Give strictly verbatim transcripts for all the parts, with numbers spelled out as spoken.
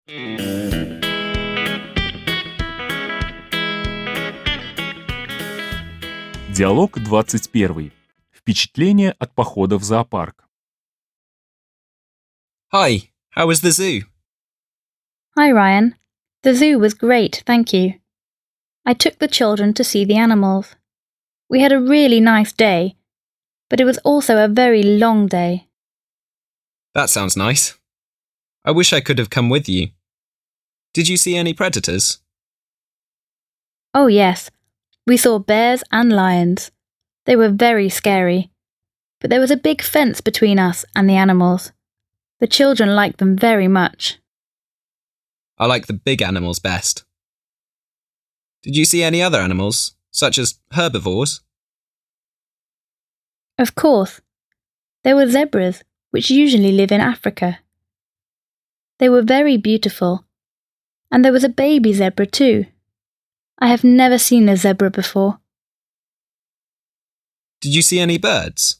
Диалог двадцать первый. Впечатление от похода в зоопарк. Hi, how was the zoo? Hi, Ryan. The zoo was great, thank you. I took the children to see the animals. We had a really nice day, but it was also a very long day. That sounds nice. I wish I could have come with you. Did you see any predators? Oh, yes. We saw bears and lions. They were very scary, but there was a big fence between us and the animals. The children liked them very much. I like the big animals best. Did you see any other animals, such as herbivores? Of course. There were zebras, which usually live in Africa. They were very beautiful, and there was a baby zebra too. I have never seen a zebra before. Did you see any birds?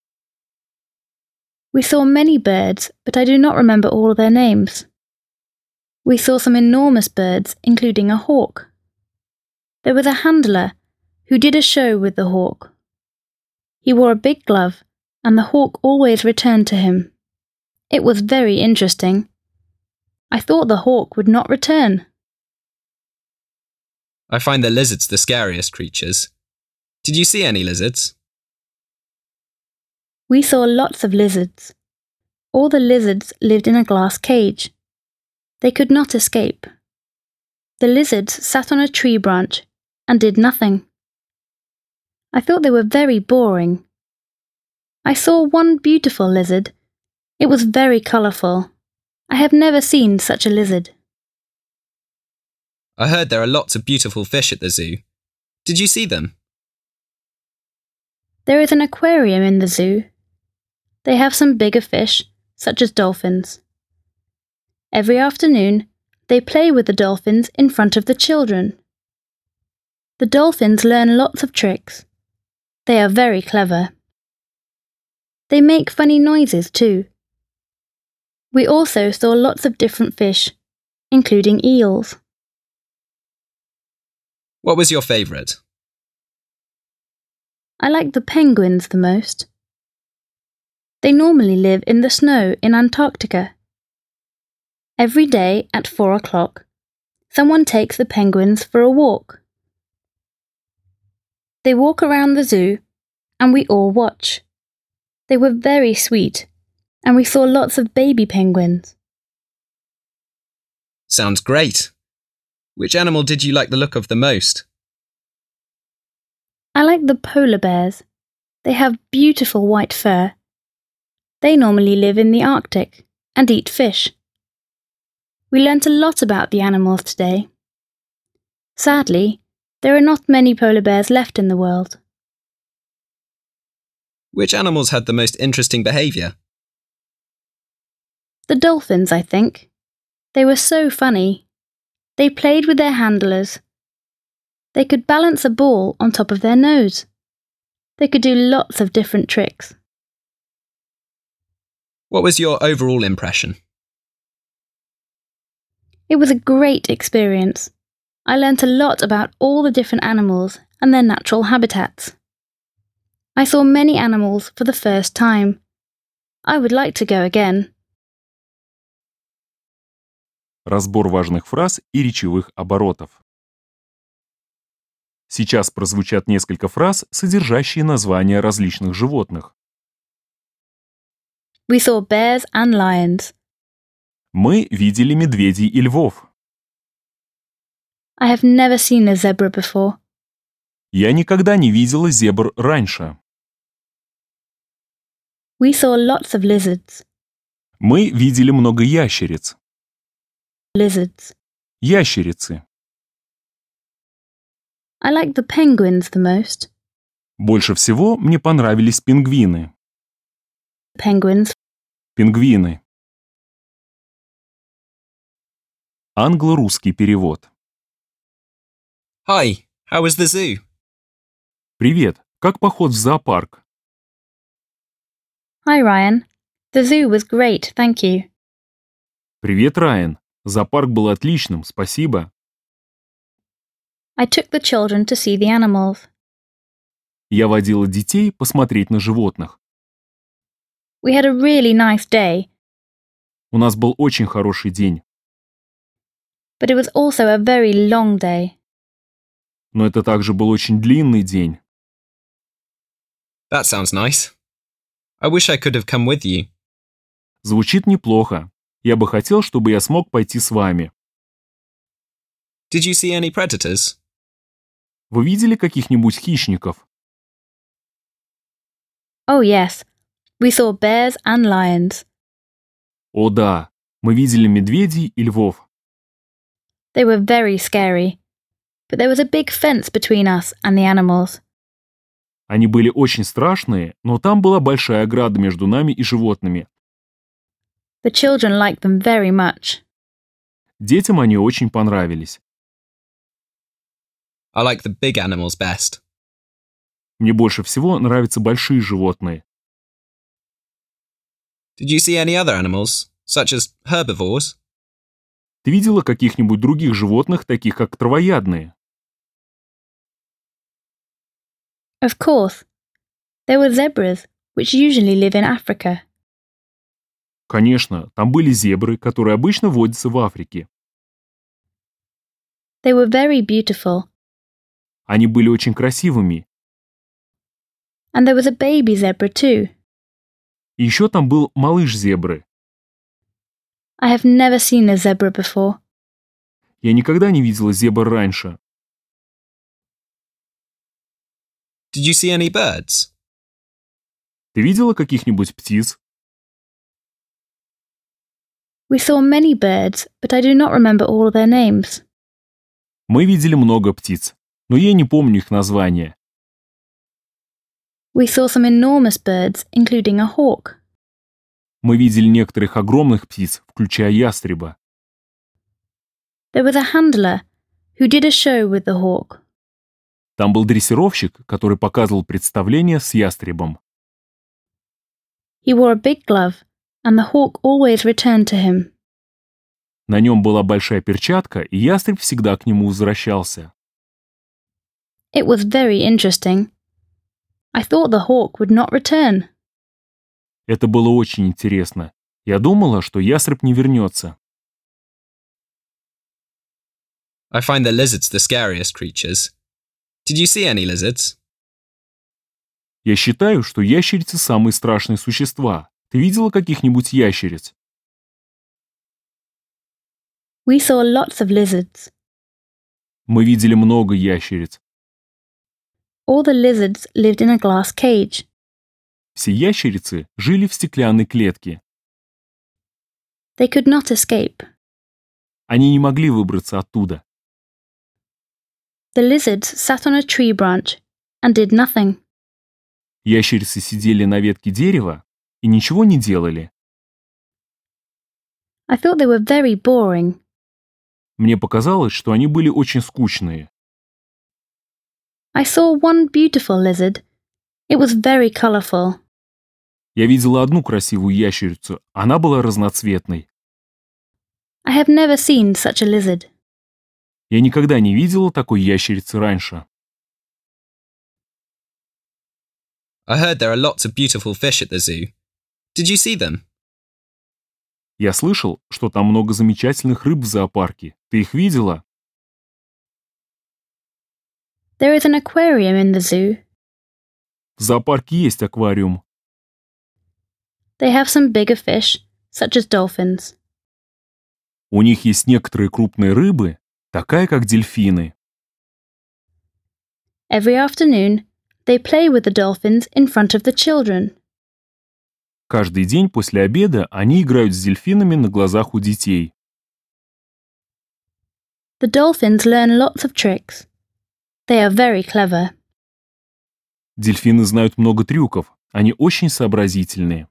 We saw many birds, but I do not remember all their names. We saw some enormous birds, including a hawk. There was a handler who did a show with the hawk. He wore a big glove, and the hawk always returned to him. It was very interesting. I thought the hawk would not return. I find the lizards the scariest creatures. Did you see any lizards? We saw lots of lizards. All the lizards lived in a glass cage. They could not escape. The lizards sat on a tree branch and did nothing. I thought they were very boring. I saw one beautiful lizard. It was very colourful. I have never seen such a lizard. I heard there are lots of beautiful fish at the zoo. Did you see them? There is an aquarium in the zoo. They have some bigger fish, such as dolphins. Every afternoon, they play with the dolphins in front of the children. The dolphins learn lots of tricks. They are very clever. They make funny noises too. We also saw lots of different fish, including eels. What was your favourite? I like the penguins the most. They normally live in the snow in Antarctica. Every day at four o'clock, someone takes the penguins for a walk. They walk around the zoo, and we all watch. They were very sweet, and we saw lots of baby penguins. Sounds great. Which animal did you like the look of the most? I like the polar bears. They have beautiful white fur. They normally live in the Arctic and eat fish. We learnt a lot about the animals today. Sadly, there are not many polar bears left in the world. Which animals had the most interesting behaviour? The dolphins, I think. They were so funny. They played with their handlers. They could balance a ball on top of their nose. They could do lots of different tricks. What was your overall impression? It was a great experience. I learnt a lot about all the different animals and their natural habitats. I saw many animals for the first time. I would like to go again. Разбор важных фраз и речевых оборотов. Сейчас прозвучат несколько фраз, содержащие названия различных животных. We saw bears and lions. Мы видели медведей и львов. I have never seen a zebra before. Я никогда не видела зебр раньше. We saw lots of lizards. Мы видели много ящериц. Lizards. Ящерицы. I like the penguins the most. Больше всего мне понравились пингвины. Penguins. Пингвины. Англо-русский перевод. Hi, how was the zoo? Привет, как поход в зоопарк? Hi, Ryan. The zoo was great, thank you. Привет, Райан. Зоопарк был отличным, спасибо. I took the children to see the animals. Я водила детей посмотреть на животных. We had a really nice day, У нас был очень хороший день, but it was also a very long day. но это также был очень длинный день. That sounds nice. I wish I could have come with you. Звучит неплохо. Я бы хотел, чтобы я смог пойти с вами. Did you see any predators? Вы видели каких-нибудь хищников? Oh, yes, we saw bears and lions. О да, мы видели медведей и львов. They were very scary, but there was a big fence between us and the animals. Они были очень страшные, но там была большая ограда между нами и животными. The children liked them very much. Детям они очень понравились. I like the big animals best. Мне больше всего нравятся большие животные. Did you see any other animals, such as herbivores? Ты видела каких-нибудь других животных, таких как травоядные? Of course, there were zebras, which usually live in Africa. Конечно, там были зебры, которые обычно водятся в Африке. They were very beautiful, Они были очень красивыми. and there was a baby zebra too. И еще там был малыш зебры. I have never seen a zebra before. Я никогда не видела зебр раньше. Did you see any birds? Ты видела каких-нибудь птиц? We saw many birds, but I do not remember all their names. Мы видели много птиц, но я не помню их названия. We saw some enormous birds, including a hawk. Мы видели некоторых огромных птиц, включая ястреба. There was a handler who did a show with the hawk. Там был дрессировщик, который показывал представление с ястребом. He wore a big glove, and the hawk always returned to him. На нем была большая перчатка, и ястреб всегда к нему возвращался. It was very interesting. I thought the hawk would not return. Это было очень интересно. Я думала, что ястреб не вернется. I find the lizards the scariest creatures. Did you see any lizards? Я считаю, что ящерицы самые страшные существа. Ты видела каких-нибудь ящериц? We saw lots of lizards. Мы видели много ящериц. All the lizards lived in a glass cage. Все ящерицы жили в стеклянной клетке. They could not escape. Они не могли выбраться оттуда. The lizards sat on a tree branch and did nothing. Ящерицы сидели на ветке дерева и ничего не делали. I thought they were very boring. Мне показалось, что они были очень скучные. I saw one beautiful lizard. It was very colorful. Я видела одну красивую ящерицу, она была разноцветной. I have never seen such a lizard. Я никогда не видела такой ящерицы раньше. I heard there are lots of beautiful fish at the zoo. Did you see them? Я слышал, что там много замечательных рыб в зоопарке. Ты их видела? There is an aquarium in the zoo. В зоопарке есть аквариум. They have some bigger fish, such as dolphins. У них есть некоторые крупные рыбы, такая как дельфины. Every afternoon, they play with the dolphins in front of the children. Каждый день после обеда они играют с дельфинами на глазах у детей. The dolphins learn lots of tricks. They are very clever. Дельфины знают много трюков, они очень сообразительные.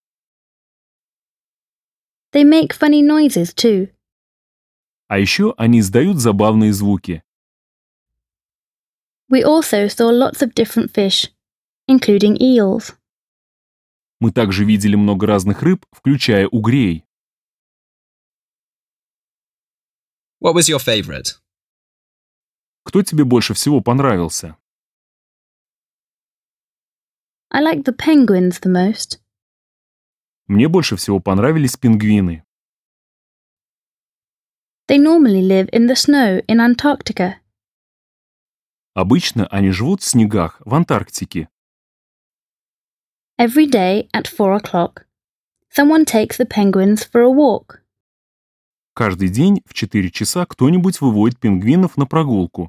They make funny noises too. А еще они издают забавные звуки. We also saw lots of different fish, including eels. Мы также видели много разных рыб, включая угрей. What was your favourite? Кто тебе больше всего понравился? I like the penguins the most. Мне больше всего понравились пингвины. They normally live in the snow in Antarctica. Обычно они живут в снегах в Антарктике. Every day at four o'clock, someone takes the penguins for a walk. Каждый день в четыре часа кто-нибудь выводит пингвинов на прогулку.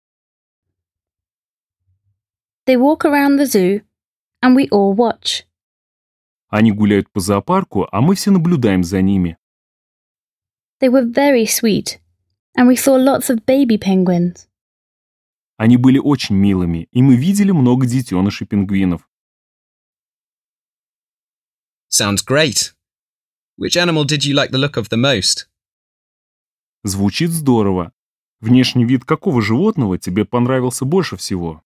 They walk around the zoo, and we all watch. Они гуляют по зоопарку, а мы все наблюдаем за ними. They were very sweet, and we saw lots of baby penguins. Они были очень милыми, и мы видели много детенышей пингвинов. Sounds great. Which animal did you like the look of the most? Звучит здорово. Внешний вид какого животного тебе понравился больше всего?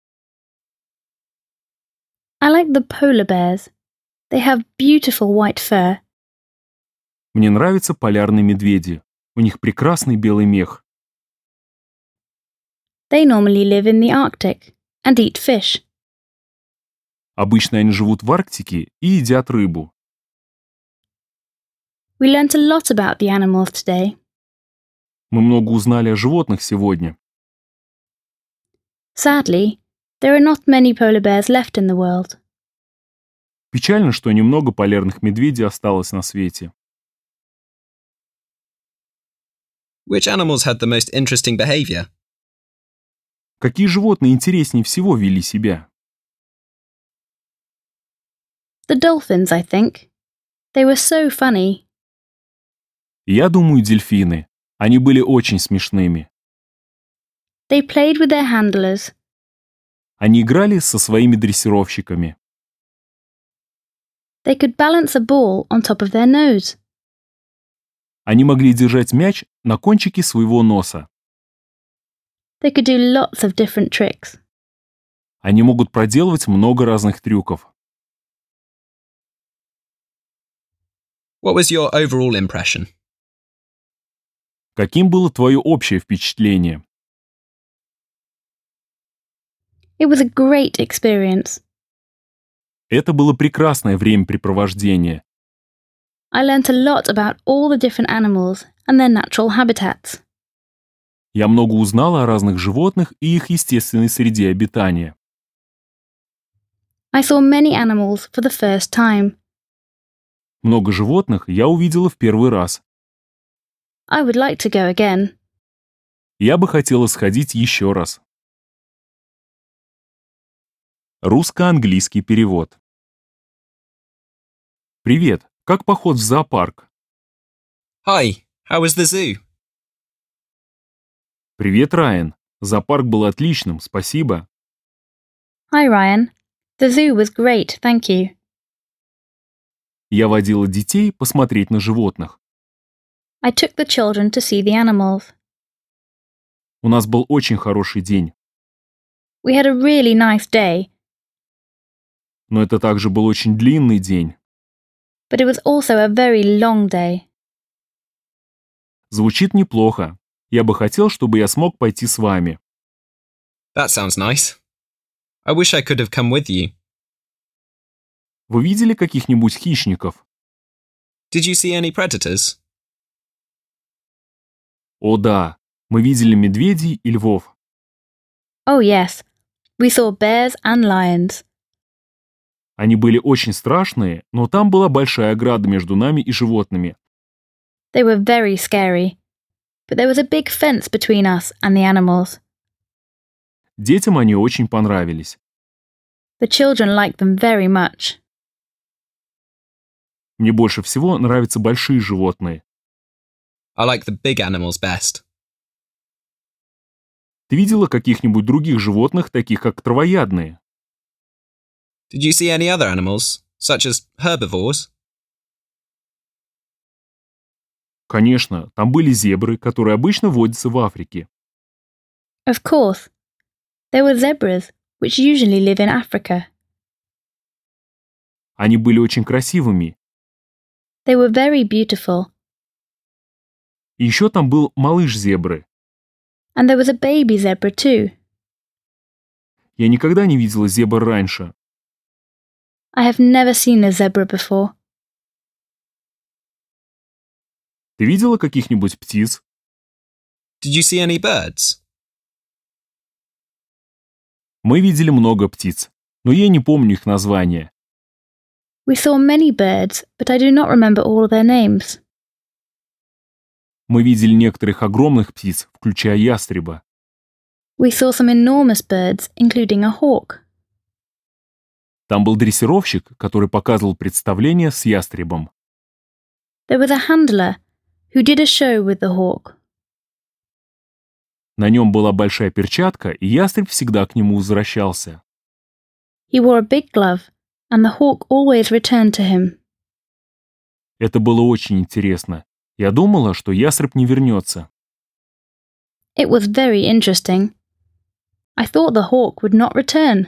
I like the polar bears. They have beautiful white fur. Мне нравятся полярные медведи. У них прекрасный белый мех. They normally live in the Arctic and eat fish. Обычно они живут в Арктике и едят рыбу. We learnt a lot about the animals today. Мы много узнали о животных сегодня. Sadly, there are not many polar bears left in the world. Печально, что немного полярных медведей осталось на свете. Which animals had the most interesting behaviour? Какие животные интереснее всего вели себя? The dolphins, I think. They were so funny. Я думаю, дельфины. Они были очень смешными. They played with their handlers. Они играли со своими дрессировщиками. They could balance a ball on top of their nose. Они могли держать мяч на кончике своего носа. They could do lots of different tricks. Они могут проделывать много разных трюков. What was your overall impression? Каким было твое общее впечатление? It was a great experience. Это было прекрасное времяпрепровождение. I learnt a lot about all the different animals and their natural habitats. Я много узнала о разных животных и их естественной среде обитания. I saw many animals for the first time. Много животных я увидела в первый раз. I would like to go again. Я бы хотела сходить еще раз. Русско-английский перевод. Привет, как поход в зоопарк? Hi, how was the zoo? Привет, Райан. Зоопарк был отличным, спасибо. Hi, Ryan. The zoo was great, thank you. Я водила детей посмотреть на животных. I took the children to see the animals. У нас был очень хороший день, We had a really nice day, но это также был очень длинный день. but it was also a very long day. Звучит неплохо. Я бы хотел, чтобы я смог пойти с вами. That sounds nice. I wish I could have come with you. Вы видели каких-нибудь хищников? Did you see any predators? О да, мы видели медведей и львов. Oh, yes. We saw bears and lions. Они были очень страшные, но там была большая ограда между нами и животными. They were very scary, but there was a big fence between us and the animals. Детям они очень понравились. The children liked them very much. Мне больше всего нравятся большие животные. I like the big animals best. Ты видела каких-нибудь других животных, таких как травоядные? Did you see any other animals, such as herbivores? Конечно, там были зебры, которые обычно водятся в Африке. Of course. There were zebras, which usually live in Africa. Они были очень красивыми. They were very beautiful. И еще там был малыш зебры. And there was a baby zebra too. Я никогда не видела зебр раньше. I have never seen a zebra before. Ты видела каких-нибудь птиц? Did you see any birds? Мы видели много птиц, но я не помню их названия. We saw many birds, but I do not remember all their names. Мы видели некоторых огромных птиц, включая ястреба. We saw some enormous birds, including a hawk. Там был дрессировщик, который показывал представление с ястребом. There was a handler who did a show with the hawk. На нем была большая перчатка, и ястреб всегда к нему возвращался. He wore a big glove, and the hawk always returned to him. Это было очень интересно. Я думала, что ястреб не вернется. It was very interesting. I thought the hawk would not return.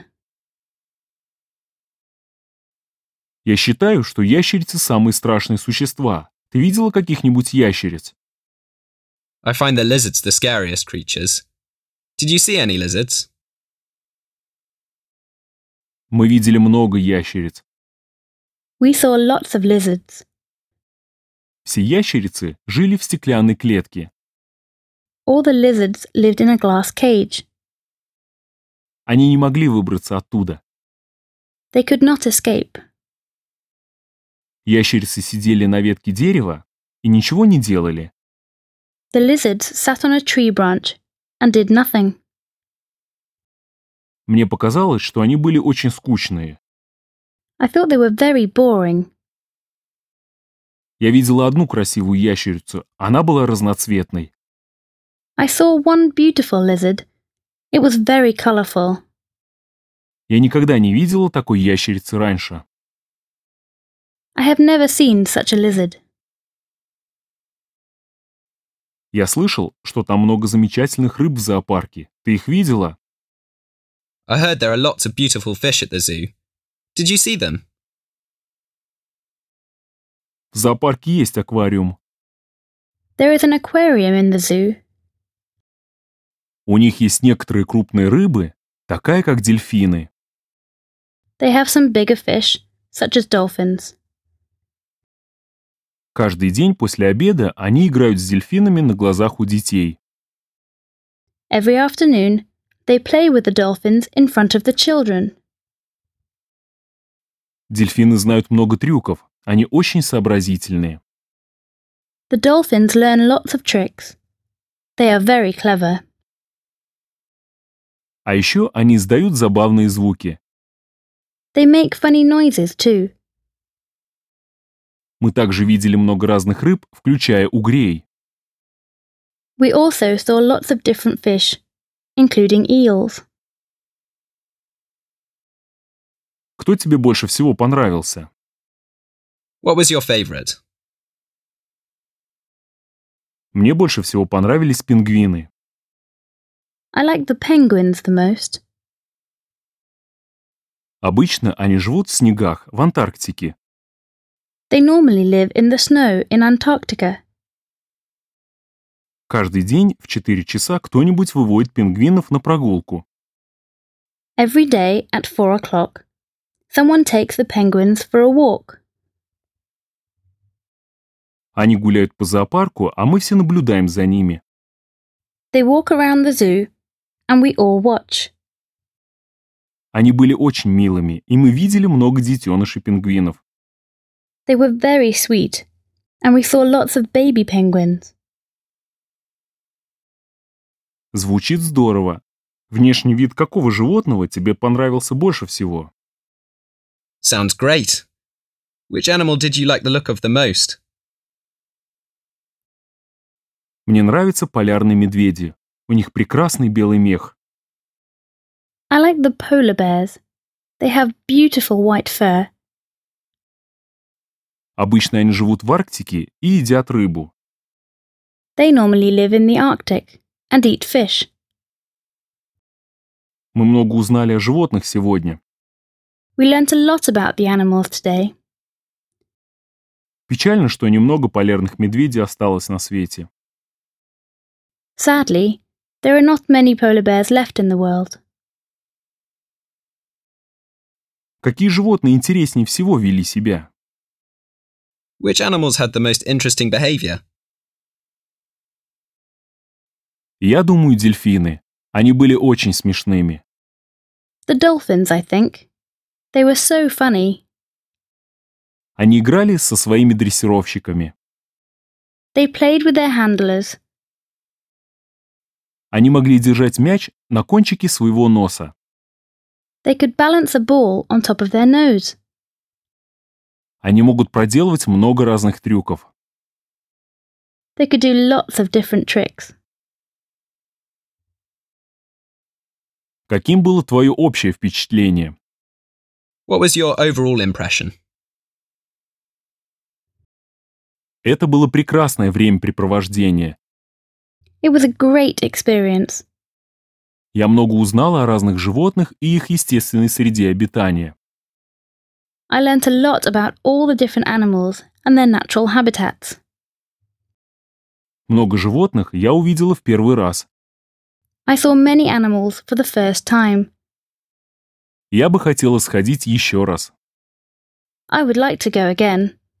Я считаю, что ящерицы самые страшные существа. Ты видела каких-нибудь ящериц? I find the lizards the scariest creatures. Did you see any lizards? Мы видели много ящериц. We saw lots of lizards. Все ящерицы жили в стеклянной клетке. All the lizards lived in a glass cage. Они не могли выбраться оттуда. They could not escape. Ящерицы сидели на ветке дерева и ничего не делали. The lizards sat on a tree branch and did nothing. Мне показалось, что они были очень скучные. I thought they were very boring. Я видела одну красивую ящерицу, она была разноцветной. I saw one beautiful lizard. It was very colorful. Я никогда не видела такой ящерицы раньше. I have never seen such a lizard. Я слышал, что там много замечательных рыб в зоопарке. Ты их видела? I heard there are lots of beautiful fish at the zoo. Did you see them? В зоопарке есть аквариум. There is an aquarium in the zoo. У них есть некоторые крупные рыбы, такая как дельфины. They have some bigger fish, such as dolphins. Каждый день после обеда они играют с дельфинами на глазах у детей. Every afternoon, they play with the dolphins in front of the children. Дельфины знают много трюков, они очень сообразительные. The dolphins learn lots of tricks. They are very clever. А еще они издают забавные звуки. They make funny noises too. Мы также видели много разных рыб, включая угрей. We also saw lots of different fish, including eels. Кто тебе больше всего понравился? What was your favourite? Мне больше всего понравились пингвины. I like the penguins the most. Обычно они живут в снегах в Антарктике. They normally live in the snow in Antarctica. Каждый день в четыре часа кто-нибудь выводит пингвинов на прогулку. Every day at four o'clock, someone takes the penguins for a walk. Они гуляют по зоопарку, а мы все наблюдаем за ними. They walk around the zoo, and we all watch. Они были очень милыми, и мы видели много детенышей пингвинов. They were very sweet, and we saw lots of baby penguins. Звучит здорово. Внешний вид какого животного тебе понравился больше всего? Sounds great. Which animal did you like the look of the most? Мне нравятся полярные медведи. У них прекрасный белый мех. I like the polar bears. They have beautiful white fur. Обычно они живут в Арктике и едят рыбу. They normally live in the Arctic and eat fish. Мы много узнали о животных сегодня. We learnt a lot about the animals today. Печально, что немного полярных медведей осталось на свете. Sadly, there are not many polar bears left in the world. Какие животные интереснее всего вели себя? Which animals had the most interesting behavior? Я думаю, дельфины. Они были очень смешными. The dolphins, I think. They were so funny. Они играли со своими дрессировщиками. They played with their handlers. Они могли держать мяч на кончике своего носа. They could balance a ball on top of their nose. Они могут проделывать много разных трюков. They could do lots of different tricks. Каким было твое общее впечатление? What was your overall impression? Это было прекрасное времяпрепровождение. It was a great experience. Я много узнала о разных животных и их естественной среде обитания. I learnt a lot about all the different animals and their natural habitats. Много животных я увидела в первый раз. I saw many animals for the first time. Я бы хотела сходить еще раз. I would like to go again.